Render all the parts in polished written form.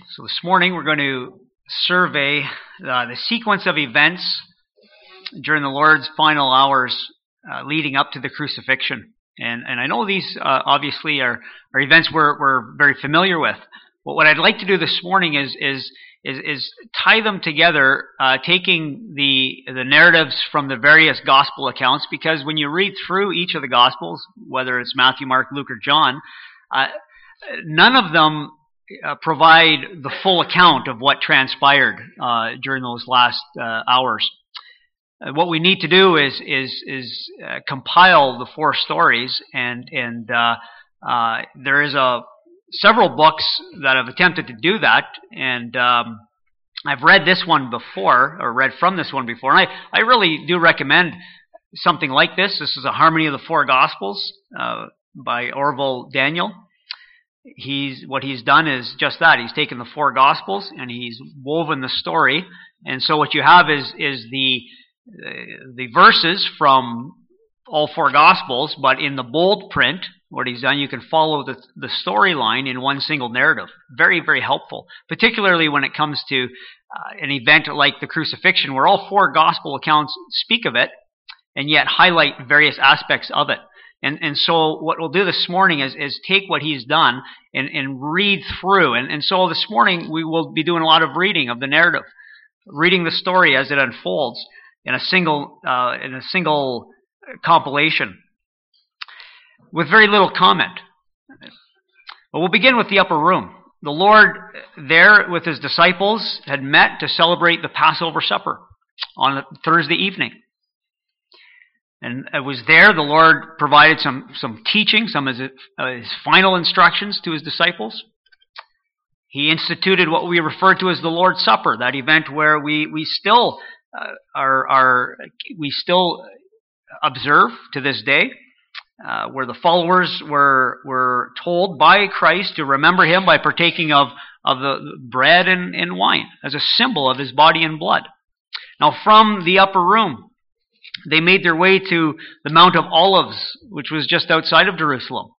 So this morning we're going to survey the sequence of events during the Lord's final hours leading up to the crucifixion. And I know these obviously are events we're very familiar with. But what I'd like to do this morning is tie them together, taking the narratives from the various gospel accounts, because when you read through each of the gospels, whether it's Matthew, Mark, Luke, or John, none of them provide the full account of what transpired during those last hours. What we need to do is compile the four stories, and there is several books that have attempted to do that, and I've read this one before, or read from this one before, and I really do recommend something like this. This is a Harmony of the Four Gospels by Orville Daniel. What he's done is just that. He's taken the four Gospels and he's woven the story, and so what you have is the verses from all four Gospels, but in the bold print. What he's done, you can follow the storyline in one single narrative. Very, very helpful, particularly when it comes to an event like the crucifixion, where all four Gospel accounts speak of it and yet highlight various aspects of it. And so what we'll do this morning is take what he's done and read through. And so this morning we will be doing a lot of reading of the narrative, reading the story as it unfolds in a single compilation, with very little comment. But we'll begin with the upper room. The Lord there with his disciples had met to celebrate the Passover supper on Thursday evening. And it was there the Lord provided some teaching, some of his final instructions to his disciples. He instituted what we refer to as the Lord's Supper, that event where we still observe to this day, where the followers were told by Christ to remember him by partaking of the bread and wine as a symbol of his body and blood. Now, from the upper room, they made their way to the Mount of Olives, which was just outside of Jerusalem,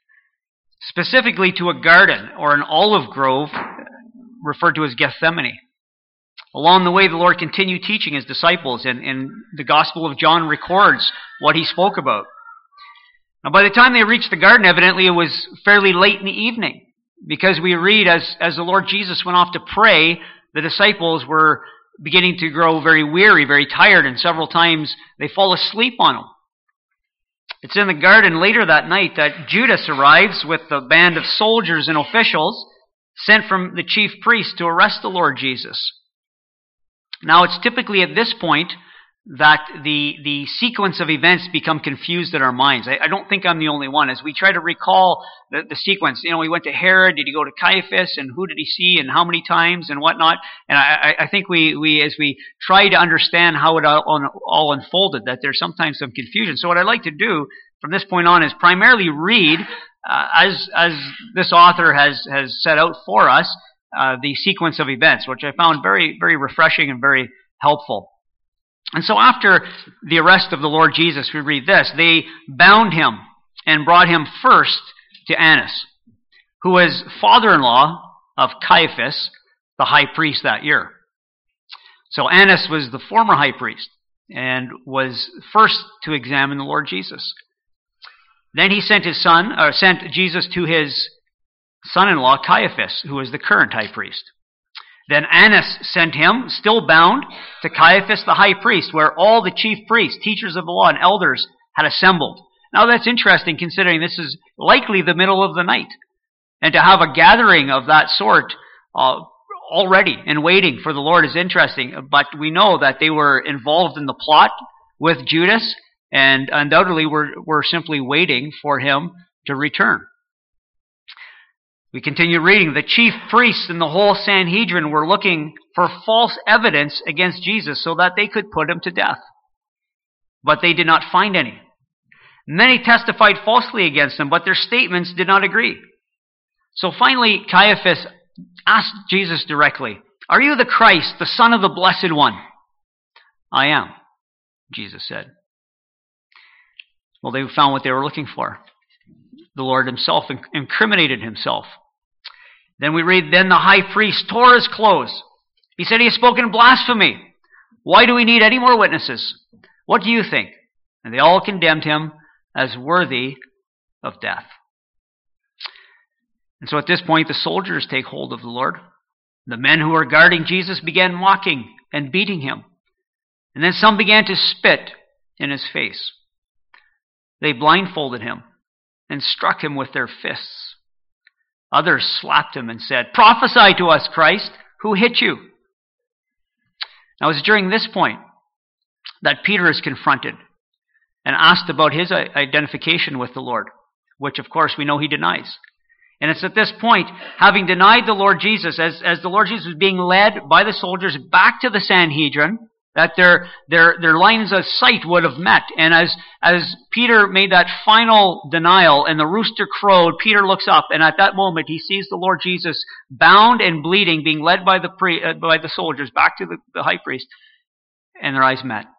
specifically to a garden or an olive grove referred to as Gethsemane. Along the way, the Lord continued teaching his disciples, and the Gospel of John records what he spoke about. Now, by the time they reached the garden, evidently it was fairly late in the evening, because we read as the Lord Jesus went off to pray, the disciples were beginning to grow very weary, very tired, and several times they fall asleep on him. It's in the garden later that night that Judas arrives with the band of soldiers and officials sent from the chief priest to arrest the Lord Jesus. Now, it's typically at this point that the sequence of events become confused in our minds. I don't think I'm the only one. As we try to recall the sequence, he went to Herod, did he go to Caiaphas, and who did he see, and how many times, and whatnot. And I think we as we try to understand how it all unfolded, that there's sometimes some confusion. So what I'd like to do from this point on is primarily read, as this author has set out for us, the sequence of events, which I found very, very refreshing and very helpful. And so after the arrest of the Lord Jesus, we read this: they bound him and brought him first to Annas, who was father-in-law of Caiaphas, the high priest that year. So Annas was the former high priest and was first to examine the Lord Jesus. Then he sent Jesus to his son-in-law Caiaphas, who was the current high priest. Then Annas sent him, still bound, to Caiaphas the high priest, where all the chief priests, teachers of the law, and elders had assembled. Now that's interesting, considering this is likely the middle of the night. And to have a gathering of that sort already and waiting for the Lord is interesting. But we know that they were involved in the plot with Judas, and undoubtedly were simply waiting for him to return. We continue reading. The chief priests and the whole Sanhedrin were looking for false evidence against Jesus so that they could put him to death. But they did not find any. Many testified falsely against him, but their statements did not agree. So finally, Caiaphas asked Jesus directly, "Are you the Christ, the Son of the Blessed One?" "I am," Jesus said. Well, they found what they were looking for. The Lord himself incriminated himself. Then we read, then the high priest tore his clothes. He said, he has spoken blasphemy. Why do we need any more witnesses? What do you think? And they all condemned him as worthy of death. And so at this point, the soldiers take hold of the Lord. The men who were guarding Jesus began mocking and beating him. And then some began to spit in his face. They blindfolded him and struck him with their fists. Others slapped him and said, prophesy to us, Christ, who hit you? Now it's during this point that Peter is confronted and asked about his identification with the Lord, which of course we know he denies. And it's at this point, having denied the Lord Jesus, as the Lord Jesus was being led by the soldiers back to the Sanhedrin, that their lines of sight would have met. And as Peter made that final denial and the rooster crowed, Peter looks up, and at that moment he sees the Lord Jesus bound and bleeding, being led by the soldiers back to the high priest, and their eyes met.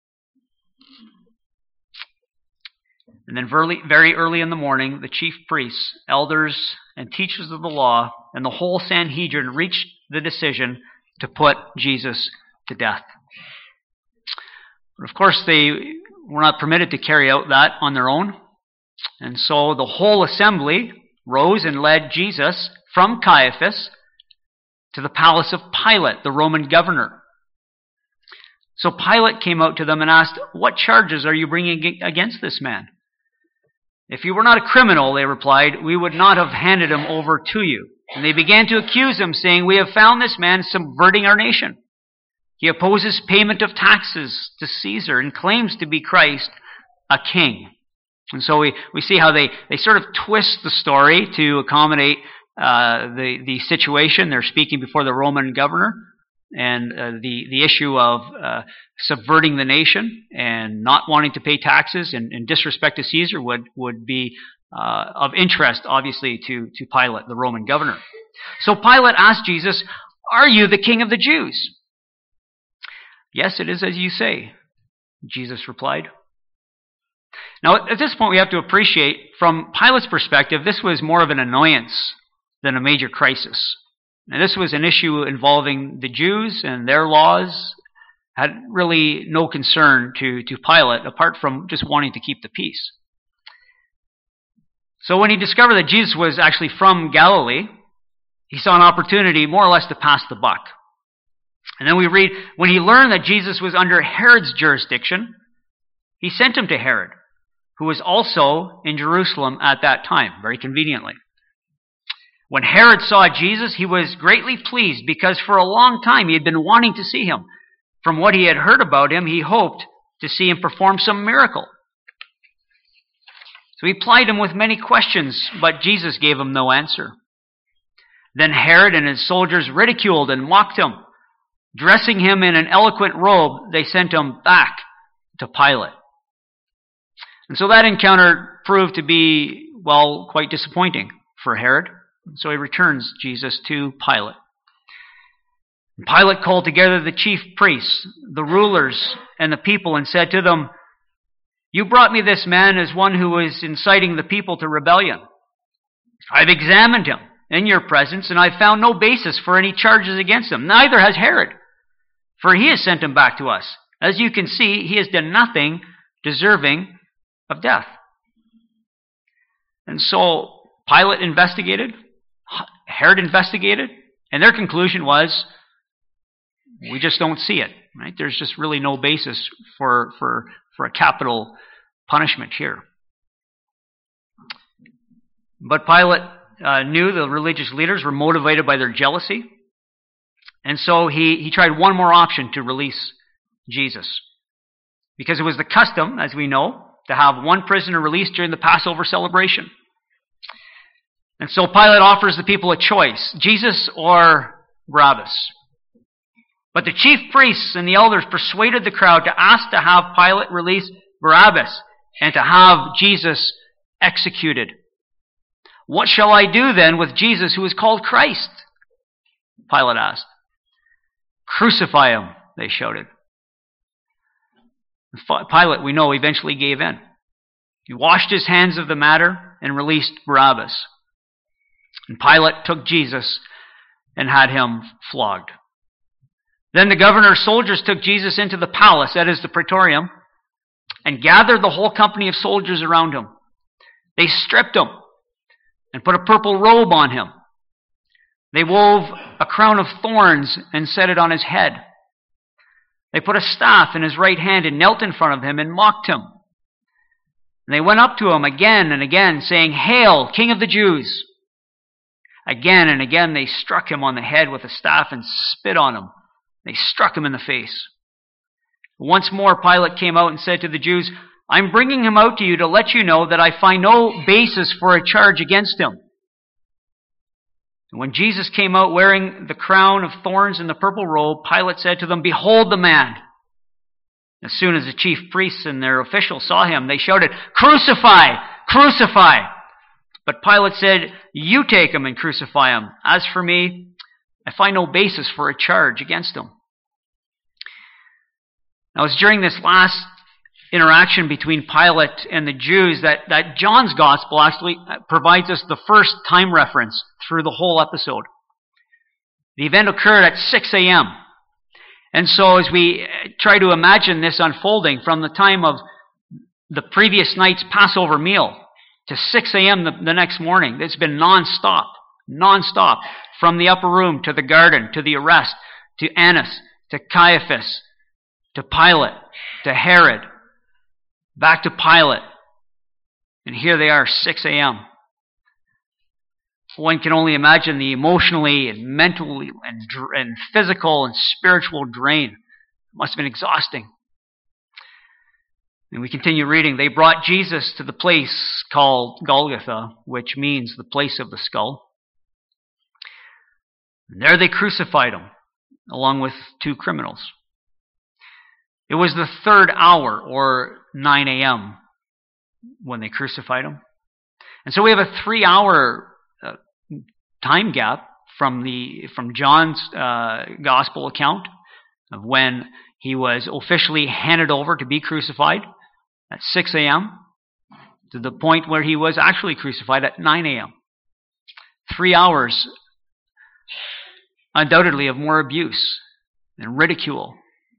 And then very early in the morning, the chief priests, elders, and teachers of the law, and the whole Sanhedrin reached the decision to put Jesus to death. But of course, they were not permitted to carry out that on their own. And so the whole assembly rose and led Jesus from Caiaphas to the palace of Pilate, the Roman governor. So Pilate came out to them and asked, what charges are you bringing against this man? If you were not a criminal, they replied, we would not have handed him over to you. And they began to accuse him, saying, we have found this man subverting our nation. He opposes payment of taxes to Caesar and claims to be Christ, a king. And so we see how they sort of twist the story to accommodate the situation. They're speaking before the Roman governor, and the issue of subverting the nation and not wanting to pay taxes and disrespect to Caesar would be of interest, obviously, to Pilate, the Roman governor. So Pilate asked Jesus, are you the king of the Jews? Yes, it is as you say, Jesus replied. Now, at this point, we have to appreciate, from Pilate's perspective, this was more of an annoyance than a major crisis. And this was an issue involving the Jews and their laws. Had really no concern to Pilate, apart from just wanting to keep the peace. So when he discovered that Jesus was actually from Galilee, he saw an opportunity more or less to pass the buck. And then we read, when he learned that Jesus was under Herod's jurisdiction, he sent him to Herod, who was also in Jerusalem at that time, very conveniently. When Herod saw Jesus, he was greatly pleased because for a long time he had been wanting to see him. From what he had heard about him, he hoped to see him perform some miracle. So he plied him with many questions, but Jesus gave him no answer. Then Herod and his soldiers ridiculed and mocked him. Dressing him in an eloquent robe, they sent him back to Pilate. And so that encounter proved to be, well, quite disappointing for Herod. So he returns Jesus to Pilate. Pilate called together the chief priests, the rulers, and the people and said to them, you brought me this man as one who is inciting the people to rebellion. I've examined him in your presence, and I've found no basis for any charges against him. Neither has Herod, for he has sent him back to us. As you can see, he has done nothing deserving of death. And so Pilate investigated, Herod investigated, and their conclusion was, we just don't see it. Right? There's just really no basis for a capital punishment here. But Pilate knew the religious leaders were motivated by their jealousy, and so he tried one more option to release Jesus. Because it was the custom, as we know, to have one prisoner released during the Passover celebration. And so Pilate offers the people a choice, Jesus or Barabbas. But the chief priests and the elders persuaded the crowd to ask to have Pilate release Barabbas and to have Jesus executed. What shall I do then with Jesus who is called Christ? Pilate asked. Crucify him, they shouted. Pilate, we know, eventually gave in. He washed his hands of the matter and released Barabbas. And Pilate took Jesus and had him flogged. Then the governor's soldiers took Jesus into the palace, that is the praetorium, and gathered the whole company of soldiers around him. They stripped him and put a purple robe on him. They wove a crown of thorns and set it on his head. They put a staff in his right hand and knelt in front of him and mocked him. And they went up to him again and again, saying, "Hail, King of the Jews!" Again and again they struck him on the head with a staff and spit on him. They struck him in the face. Once more Pilate came out and said to the Jews, "I'm bringing him out to you to let you know that I find no basis for a charge against him." And when Jesus came out wearing the crown of thorns and the purple robe, Pilate said to them, "Behold the man." As soon as the chief priests and their officials saw him, they shouted, "Crucify! Crucify!" But Pilate said, "You take him and crucify him. As for me, I find no basis for a charge against him." Now it's during this last interaction between Pilate and the Jews that John's gospel actually provides us the first time reference through the whole episode. The event occurred at 6 a.m. And so as we try to imagine this unfolding from the time of the previous night's Passover meal to 6 a.m. the next morning, it's been non-stop, from the upper room to the garden, to the arrest, to Annas, to Caiaphas, to Pilate, to Herod, back to Pilate. And here they are, 6 a.m. One can only imagine the emotionally and mentally and physical and spiritual drain. It must have been exhausting. And we continue reading. They brought Jesus to the place called Golgotha, which means the place of the skull. And there they crucified him, along with two criminals. It was the third hour, or 9 a.m., when they crucified him. And so we have a 3-hour time gap from John's gospel account of when he was officially handed over to be crucified at 6 a.m. to the point where he was actually crucified at 9 a.m. 3 hours, undoubtedly, of more abuse and ridicule.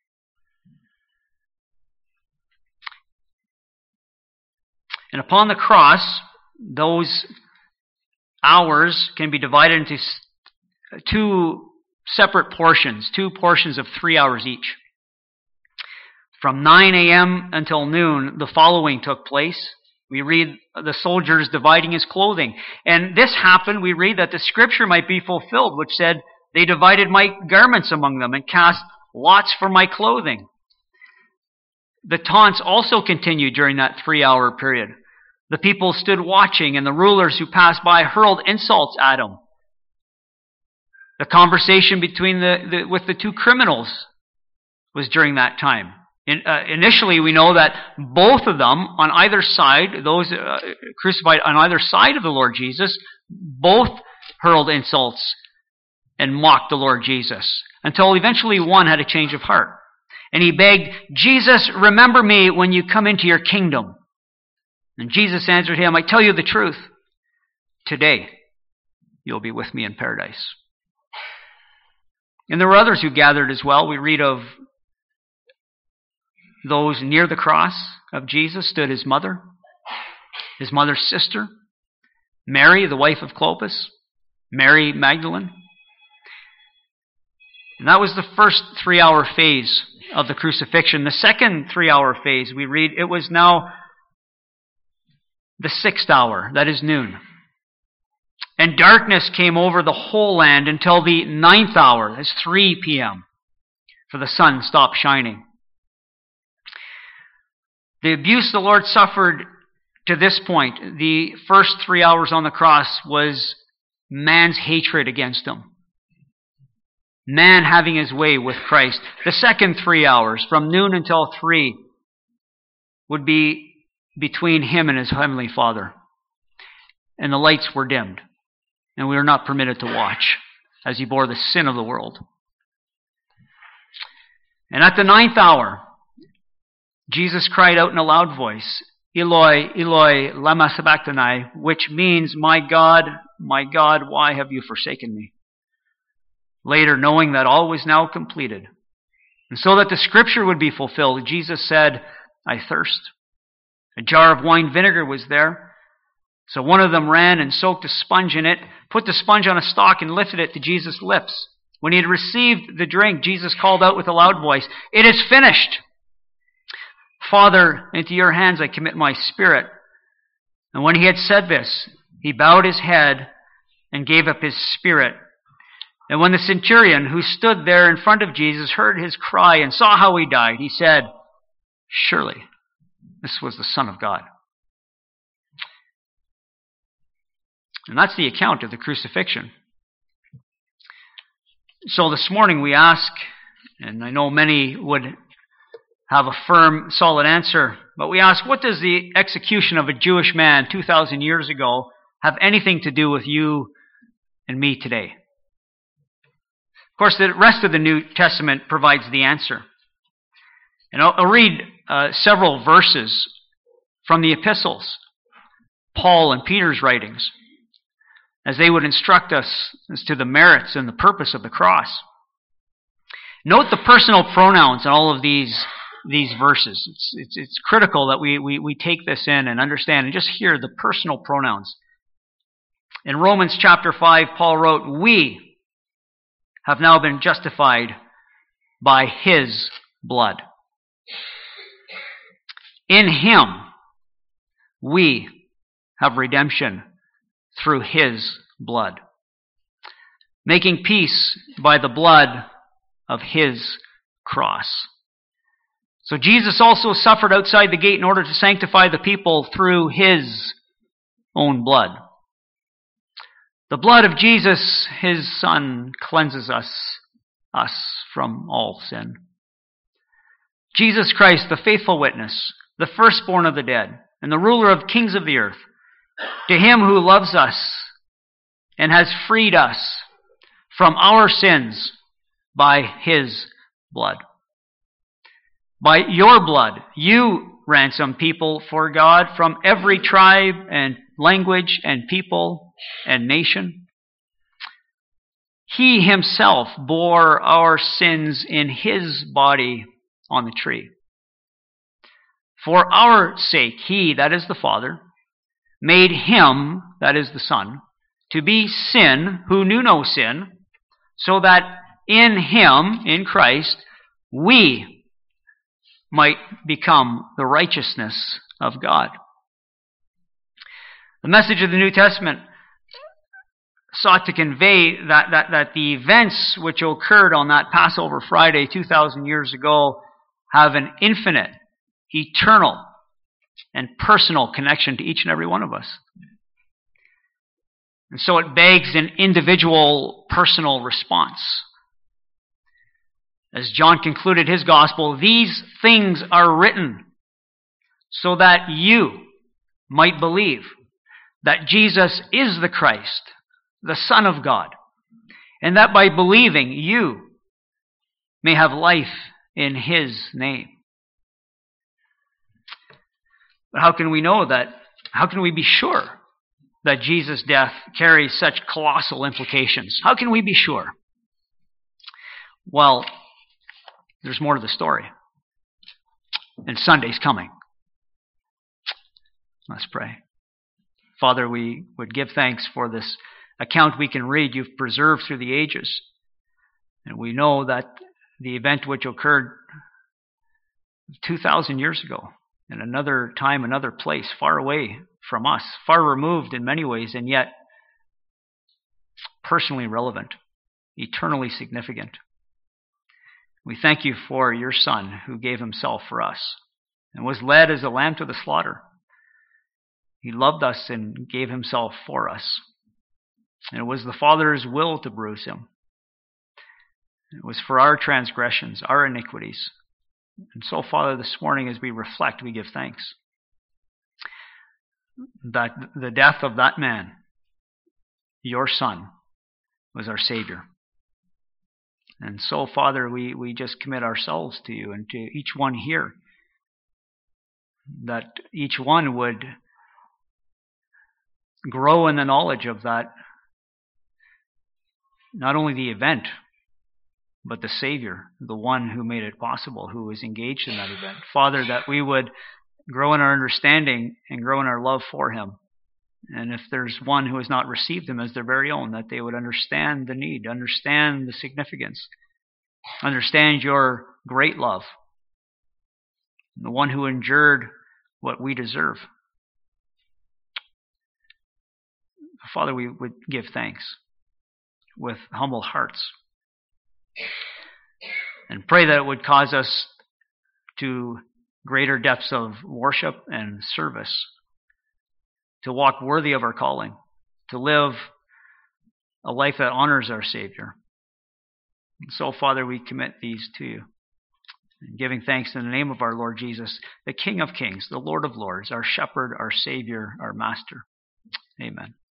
And upon the cross, those hours can be divided into two separate portions, 2 portions of 3 hours each. From 9 a.m. until noon, the following took place. We read the soldiers dividing his clothing. And this happened, we read, that the scripture might be fulfilled, which said, "They divided my garments among them and cast lots for my clothing." The taunts also continued during that 3-hour period. The people stood watching, and the rulers who passed by hurled insults at him. The conversation between with the two criminals was during that time. Initially, we know that both of them, on either side, those crucified on either side of the Lord Jesus, both hurled insults and mocked the Lord Jesus, until eventually one had a change of heart. And he begged, "Jesus, remember me when you come into your kingdom." And Jesus answered him, "I tell you the truth. Today you'll be with me in paradise." And there were others who gathered as well. We read of those near the cross of Jesus stood his mother's sister, Mary, the wife of Clopas, Mary Magdalene. And that was the first 3-hour phase of the crucifixion. The second 3-hour phase, we read, it was now the 6th hour, that is noon. And darkness came over the whole land until the 9th hour, that's 3 p.m., for the sun stopped shining. The abuse the Lord suffered to this point, the first 3 hours on the cross, was man's hatred against him. Man having his way with Christ. The second 3 hours, from noon until 3, would be between him and his heavenly Father. And the lights were dimmed, and we were not permitted to watch as he bore the sin of the world. And at the 9th hour, Jesus cried out in a loud voice, Eloi, Eloi, lama sabachthani, which means, my God, why have you forsaken me? Later, knowing that all was now completed, and so that the scripture would be fulfilled, Jesus said, I thirst. A jar of wine vinegar was there. So one of them ran and soaked a sponge in it, put the sponge on a stalk and lifted it to Jesus' lips. When he had received the drink, Jesus called out with a loud voice, It is finished! Father, into your hands I commit my spirit. And when he had said this, he bowed his head and gave up his spirit. And when the centurion who stood there in front of Jesus heard his cry and saw how he died, he said, Surely this was the Son of God. And that's the account of the crucifixion. So this morning we ask, and I know many would have a firm, solid answer, but we ask, what does the execution of a Jewish man 2,000 years ago have anything to do with you and me today? Of course, the rest of the New Testament provides the answer. And I'll read several verses from the epistles, Paul and Peter's writings, as they would instruct us as to the merits and the purpose of the cross. Note the personal pronouns in all of these verses. It's critical that we take this in and understand and just hear the personal pronouns. In Romans chapter 5, Paul wrote, We have now been justified by his blood. In him, we have redemption through his blood, making peace by the blood of his cross. So Jesus also suffered outside the gate in order to sanctify the people through his own blood. The blood of Jesus, his Son, cleanses us from all sin. Jesus Christ, the faithful witness, the firstborn of the dead, and the ruler of kings of the earth, to him who loves us and has freed us from our sins by his blood. By your blood, you ransom people for God from every tribe and language and people and nation. He himself bore our sins in his body on the tree. For our sake, he, that is the Father, made him, that is the Son, to be sin who knew no sin, so that in him, in Christ, we might become the righteousness of God. The message of the New Testament sought to convey that the events which occurred on that Passover Friday 2,000 years ago have an infinite, eternal, and personal connection to each and every one of us. And so it begs an individual, personal response. As John concluded his gospel, these things are written so that you might believe that Jesus is the Christ, the Son of God, and that by believing you may have life in his name. But how can we know that? How can we be sure that Jesus' death carries such colossal implications? How can we be sure? Well, there's more to the story. And Sunday's coming. Let's pray. Father, we would give thanks for this account we can read you've preserved through the ages. And we know that the event which occurred 2,000 years ago, in another time, another place, far away from us, far removed in many ways, and yet personally relevant, eternally significant. We thank you for your Son who gave himself for us and was led as a lamb to the slaughter. He loved us and gave himself for us. And it was the Father's will to bruise him. It was for our transgressions, our iniquities. And so, Father, this morning as we reflect, we give thanks that the death of that man, your Son, was our Savior. And so, Father, we just commit ourselves to you and to each one here, that each one would grow in the knowledge of that, not only the event, but the Savior, the one who made it possible, who was engaged in that event. Father, that we would grow in our understanding and grow in our love for him. And if there's one who has not received him as their very own, that they would understand the need, understand the significance, understand your great love, the one who endured what we deserve. Father, we would give thanks with humble hearts and pray that it would cause us to greater depths of worship and service, to walk worthy of our calling, to live a life that honors our Savior. And so, Father, we commit these to you, and giving thanks in the name of our Lord Jesus, the King of Kings, the Lord of Lords, our Shepherd, our Savior, our Master. Amen.